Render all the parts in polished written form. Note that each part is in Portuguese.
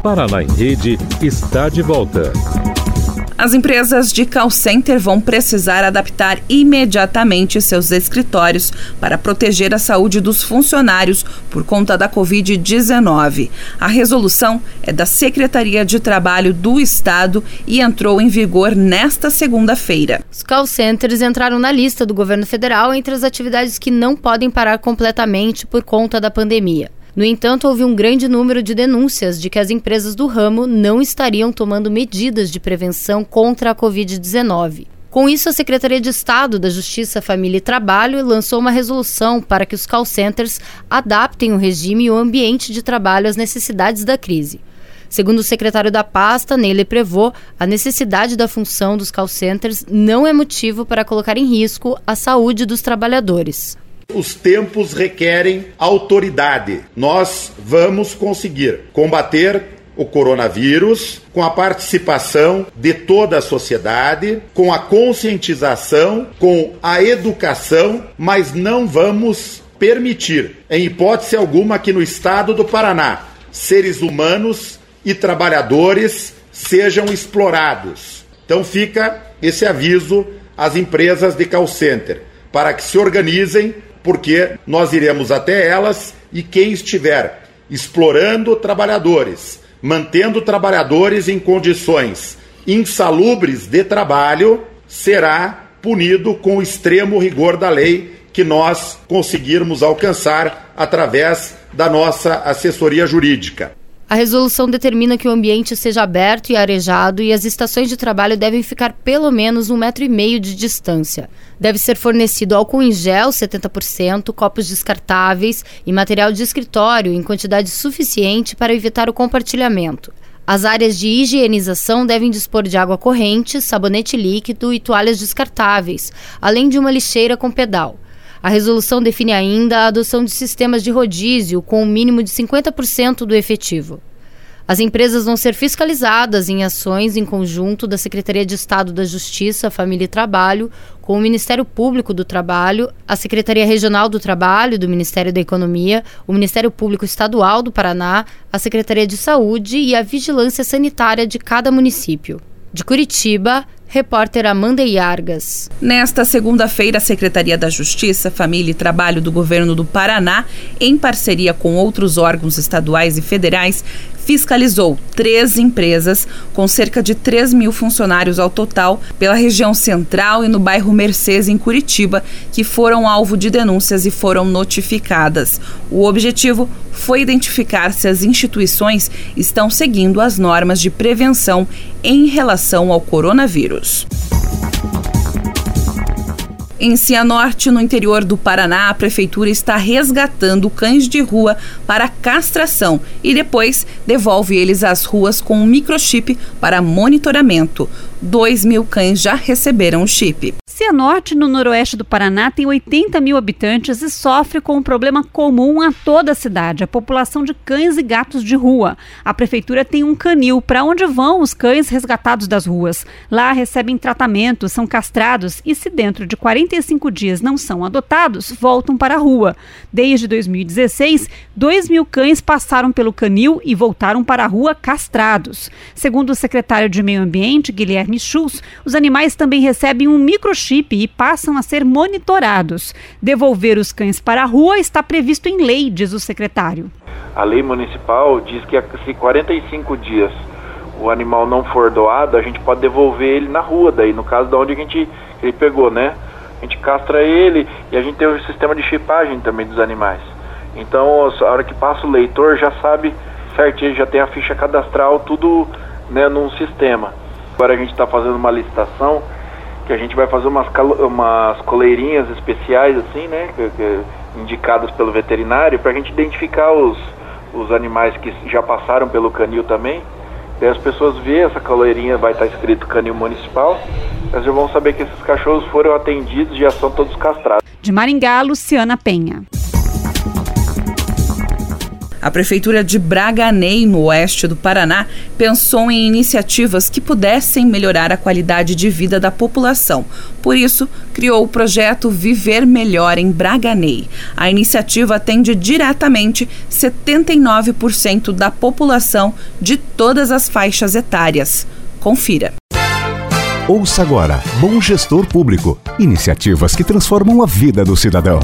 Paraná em Rede está de volta. As empresas de call center vão precisar adaptar imediatamente seus escritórios para proteger a saúde dos funcionários por conta da Covid-19. A resolução é da Secretaria de Trabalho do Estado e entrou em vigor nesta segunda-feira. Os call centers entraram na lista do governo federal entre as atividades que não podem parar completamente por conta da pandemia. No entanto, houve um grande número de denúncias de que as empresas do ramo não estariam tomando medidas de prevenção contra a Covid-19. Com isso, a Secretaria de Estado da Justiça, Família e Trabalho lançou uma resolução para que os call centers adaptem o regime e o ambiente de trabalho às necessidades da crise. Segundo o secretário da pasta, Neile Prevot, a necessidade da função dos call centers não é motivo para colocar em risco a saúde dos trabalhadores. Os tempos requerem autoridade. Nós vamos conseguir combater o coronavírus com a participação de toda a sociedade, com a conscientização, com a educação, mas não vamos permitir, em hipótese alguma, que no estado do Paraná, seres humanos e trabalhadores sejam explorados. Então fica esse aviso às empresas de call center, para que se organizem, porque nós iremos até elas e quem estiver explorando trabalhadores, mantendo trabalhadores em condições insalubres de trabalho, será punido com o extremo rigor da lei que nós conseguirmos alcançar através da nossa assessoria jurídica. A resolução determina que o ambiente seja aberto e arejado e as estações de trabalho devem ficar pelo menos 1,5 metro de distância. Deve ser fornecido álcool em gel 70%, copos descartáveis e material de escritório em quantidade suficiente para evitar o compartilhamento. As áreas de higienização devem dispor de água corrente, sabonete líquido e toalhas descartáveis, além de uma lixeira com pedal. A resolução define ainda a adoção de sistemas de rodízio com um mínimo de 50% do efetivo. As empresas vão ser fiscalizadas em ações em conjunto da Secretaria de Estado da Justiça, Família e Trabalho, com o Ministério Público do Trabalho, a Secretaria Regional do Trabalho do Ministério da Economia, o Ministério Público Estadual do Paraná, a Secretaria de Saúde e a Vigilância Sanitária de cada município. De Curitiba, repórter Amanda Iargas. Nesta segunda-feira, a Secretaria da Justiça, Família e Trabalho do Governo do Paraná, em parceria com outros órgãos estaduais e federais, fiscalizou 3 empresas com cerca de 3 mil funcionários ao total pela região central e no bairro Mercês, em Curitiba, que foram alvo de denúncias e foram notificadas. O objetivo foi identificar se as instituições estão seguindo as normas de prevenção em relação ao coronavírus. Em Cianorte, no interior do Paraná, a prefeitura está resgatando cães de rua para castração e depois devolve eles às ruas com um microchip para monitoramento. 2.000 cães já receberam o chip. Cianorte, no noroeste do Paraná, tem 80 mil habitantes e sofre com um problema comum a toda a cidade, a população de cães e gatos de rua. A prefeitura tem um canil para onde vão os cães resgatados das ruas. Lá recebem tratamento, são castrados e, se dentro de 45 dias não são adotados, voltam para a rua. Desde 2016, 2.000 cães passaram pelo canil e voltaram para a rua castrados. Segundo o secretário de Meio Ambiente, Guilherme Schultz, os animais também recebem um microchip e passam a ser monitorados. Devolver os cães para a rua está previsto em lei, diz o secretário. A lei municipal diz que se 45 dias o animal não for doado, a gente pode devolver ele na rua, daí no caso de onde ele pegou, né? A gente castra ele e a gente tem um sistema de chipagem também dos animais. Então, a hora que passa o leitor, já sabe certinho, já tem a ficha cadastral, tudo, né, num sistema. Agora a gente está fazendo uma licitação que a gente vai fazer umas coleirinhas especiais, assim, né, indicadas pelo veterinário, para a gente identificar os animais que já passaram pelo canil também. Daí as pessoas veem essa coleirinha, vai estar escrito canil municipal, elas já vão saber que esses cachorros foram atendidos e já são todos castrados. De Maringá, Luciana Penha. A Prefeitura de Braganey, no oeste do Paraná, pensou em iniciativas que pudessem melhorar a qualidade de vida da população. Por isso, criou o projeto Viver Melhor em Braganey. A iniciativa atende diretamente 79% da população de todas as faixas etárias. Confira. Ouça agora Bom Gestor Público. Iniciativas que transformam a vida do cidadão.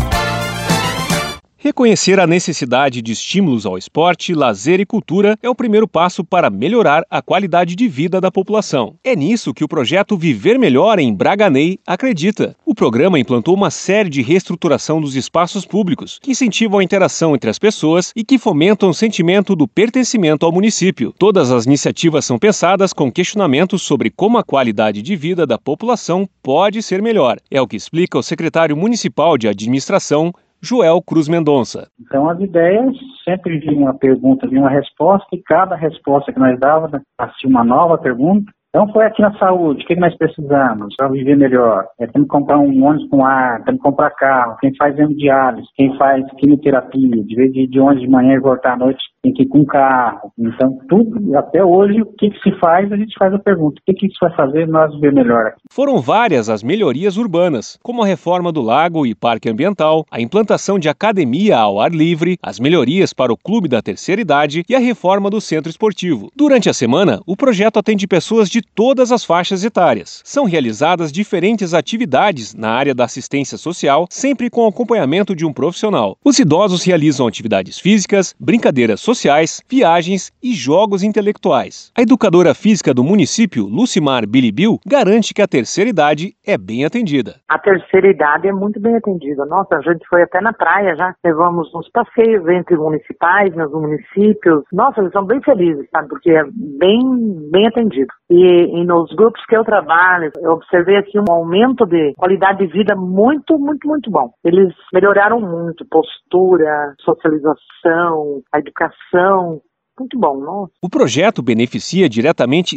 Reconhecer a necessidade de estímulos ao esporte, lazer e cultura é o primeiro passo para melhorar a qualidade de vida da população. É nisso que o projeto Viver Melhor em Braganey acredita. O programa implantou uma série de reestruturação dos espaços públicos, que incentivam a interação entre as pessoas e que fomentam o sentimento do pertencimento ao município. Todas as iniciativas são pensadas com questionamentos sobre como a qualidade de vida da população pode ser melhor. É o que explica o secretário municipal de administração, Joel Cruz Mendonça. Então as ideias sempre vinha uma pergunta, vinha uma resposta, e cada resposta que nós dávamos, nascia uma nova pergunta. Então foi aqui na saúde, o que nós precisamos para viver melhor? Temos que comprar um ônibus com ar, temos que comprar carro, quem faz hemodiálise, quem faz quimioterapia, de vez de ônibus de manhã e voltar à noite, tem que ir com carro. Então tudo, até hoje, o que se faz, a gente faz a pergunta, o que isso vai fazer nós viver melhor aqui? Foram várias as melhorias urbanas, como a reforma do lago e parque ambiental, a implantação de academia ao ar livre, as melhorias para o clube da terceira idade e a reforma do centro esportivo. Durante a semana, o projeto atende pessoas de todas as faixas etárias. São realizadas diferentes atividades na área da assistência social, sempre com acompanhamento de um profissional. Os idosos realizam atividades físicas, brincadeiras sociais, viagens e jogos intelectuais. A educadora física do município, Lucimar Bilibil, garante que a terceira idade é bem atendida. A terceira idade é muito bem atendida. Nossa, a gente foi até na praia já, levamos uns passeios entre municipais, nos municípios. Nossa, eles são bem felizes, sabe, porque é bem atendido. E nos grupos que eu trabalho, eu observei aqui um aumento de qualidade de vida muito bom. Eles melhoraram muito, postura, socialização, a educação. Muito bom, não? O projeto beneficia diretamente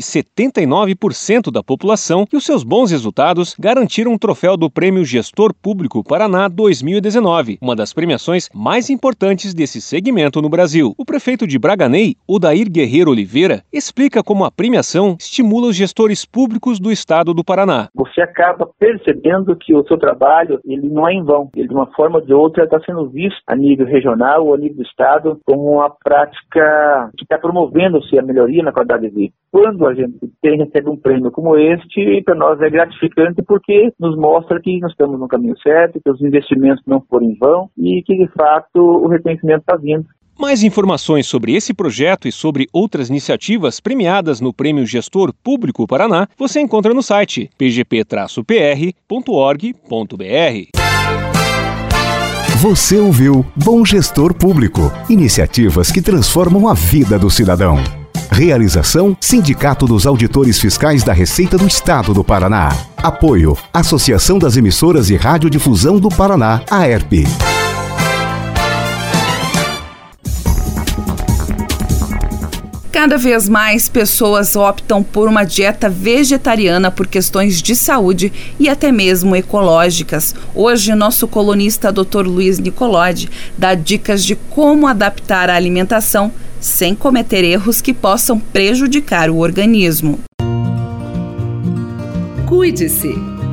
79% da população e os seus bons resultados garantiram um troféu do Prêmio Gestor Público Paraná 2019, uma das premiações mais importantes desse segmento no Brasil. O prefeito de Braganey, Odair Guerreiro Oliveira, explica como a premiação estimula os gestores públicos do estado do Paraná. Você acaba percebendo que o seu trabalho, ele não é em vão. Ele, de uma forma ou de outra, está sendo visto a nível regional ou a nível do estado como uma prática que está promovendo-se a melhoria na qualidade de vida. Quando a gente recebe um prêmio como este, para nós é gratificante porque nos mostra que nós estamos no caminho certo, que os investimentos não foram em vão e que, de fato, o reconhecimento está vindo. Mais informações sobre esse projeto e sobre outras iniciativas premiadas no Prêmio Gestor Público Paraná você encontra no site pgp-pr.org.br. Você ouviu Bom Gestor Público. Iniciativas que transformam a vida do cidadão. Realização: Sindicato dos Auditores Fiscais da Receita do Estado do Paraná. Apoio: Associação das Emissoras de Radiodifusão do Paraná, AERP. Cada vez mais pessoas optam por uma dieta vegetariana por questões de saúde e até mesmo ecológicas. Hoje, nosso colunista Dr. Luiz Nicolodi dá dicas de como adaptar a alimentação sem cometer erros que possam prejudicar o organismo. Cuide-se!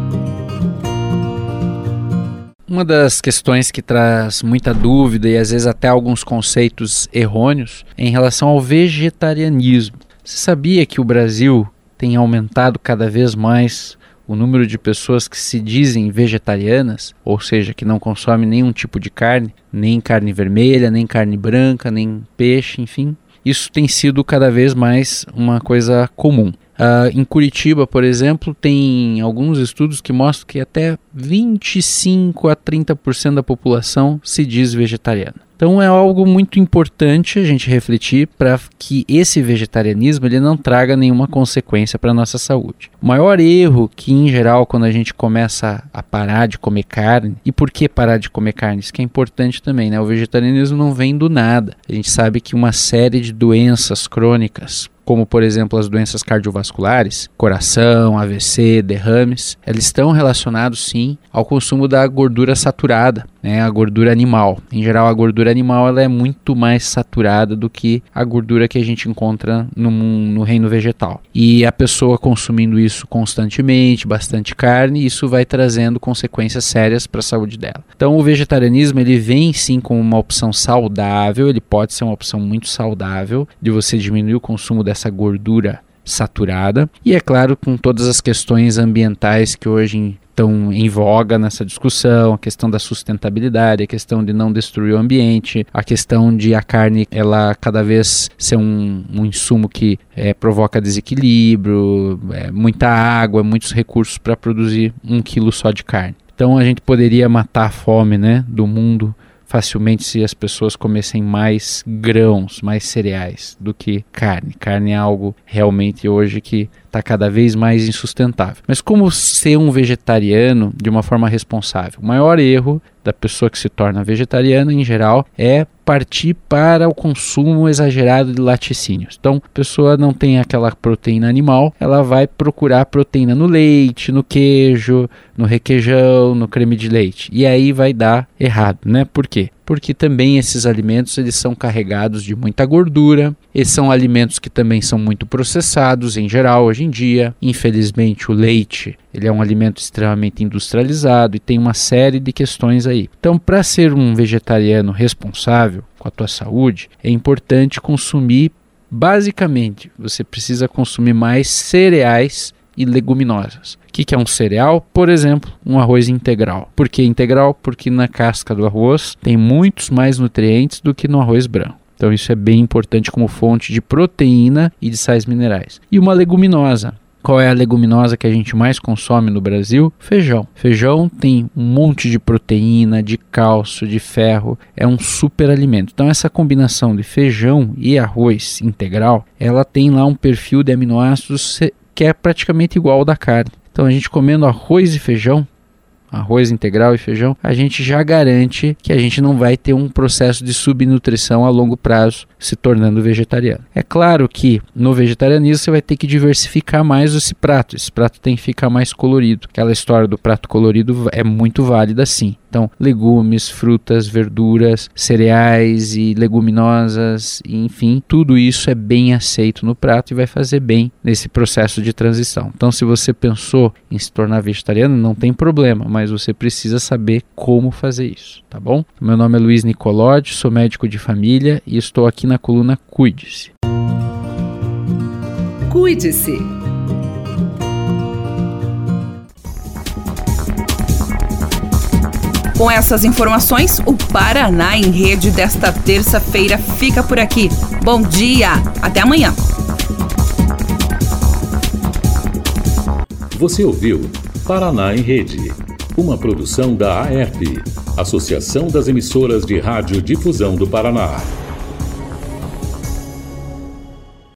Uma das questões que traz muita dúvida e às vezes até alguns conceitos errôneos é em relação ao vegetarianismo. Você sabia que o Brasil tem aumentado cada vez mais o número de pessoas que se dizem vegetarianas, ou seja, que não consomem nenhum tipo de carne, nem carne vermelha, nem carne branca, nem peixe, enfim? Isso tem sido cada vez mais uma coisa comum. Em Curitiba, por exemplo, tem alguns estudos que mostram que até 25 a 30% da população se diz vegetariana. Então é algo muito importante a gente refletir para que esse vegetarianismo ele não traga nenhuma consequência para a nossa saúde. O maior erro que, em geral, quando a gente começa a parar de comer carne, e por que parar de comer carne? Isso que é importante também, né? O vegetarianismo não vem do nada. A gente sabe que uma série de doenças crônicas, como por exemplo as doenças cardiovasculares, coração, AVC, derrames, eles estão relacionados sim ao consumo da gordura saturada, a gordura animal. Em geral, a gordura animal ela é muito mais saturada do que a gordura que a gente encontra no reino vegetal. E a pessoa consumindo isso constantemente, bastante carne, isso vai trazendo consequências sérias para a saúde dela. Então o vegetarianismo ele vem sim como uma opção saudável, ele pode ser uma opção muito saudável de você diminuir o consumo dessa gordura saturada, e é claro, com todas as questões ambientais que hoje estão em voga nessa discussão, a questão da sustentabilidade, a questão de não destruir o ambiente, a questão de a carne ela cada vez ser um insumo que provoca desequilíbrio, muita água, muitos recursos para produzir 1 quilo só de carne. Então a gente poderia matar a fome, do mundo facilmente se as pessoas comessem mais grãos, mais cereais do que carne. Carne é algo realmente hoje que está cada vez mais insustentável. Mas como ser um vegetariano de uma forma responsável? O maior erro da pessoa que se torna vegetariana, em geral, é partir para o consumo exagerado de laticínios. Então, a pessoa não tem aquela proteína animal, ela vai procurar proteína no leite, no queijo, no requeijão, no creme de leite. E aí vai dar errado, Por quê? Porque também esses alimentos eles são carregados de muita gordura, esses são alimentos que também são muito processados em geral hoje em dia. Infelizmente o leite ele é um alimento extremamente industrializado e tem uma série de questões aí. Então, para ser um vegetariano responsável com a tua saúde, é importante consumir, basicamente, você precisa consumir mais cereais e leguminosas. O que é um cereal? Por exemplo, um arroz integral. Por que integral? Porque na casca do arroz tem muitos mais nutrientes do que no arroz branco. Então isso é bem importante como fonte de proteína e de sais minerais. E uma leguminosa. Qual é a leguminosa que a gente mais consome no Brasil? Feijão. Feijão tem um monte de proteína, de cálcio, de ferro. É um super alimento. Então essa combinação de feijão e arroz integral, ela tem lá um perfil de aminoácidos que é praticamente igual ao da carne. Então a gente comendo arroz e feijão, arroz integral e feijão, a gente já garante que a gente não vai ter um processo de subnutrição a longo prazo se tornando vegetariano. É claro que no vegetarianismo você vai ter que diversificar mais esse prato tem que ficar mais colorido. Aquela história do prato colorido é muito válida sim. Então, legumes, frutas, verduras, cereais e leguminosas, enfim, tudo isso é bem aceito no prato e vai fazer bem nesse processo de transição. Então, se você pensou em se tornar vegetariano, não tem problema, mas você precisa saber como fazer isso, tá bom? Meu nome é Luiz Nicolodi, sou médico de família e estou aqui na coluna Cuide-se. Cuide-se. Com essas informações, o Paraná em Rede desta terça-feira fica por aqui. Bom dia, até amanhã. Você ouviu Paraná em Rede, uma produção da AERP, Associação das Emissoras de Rádio Difusão do Paraná.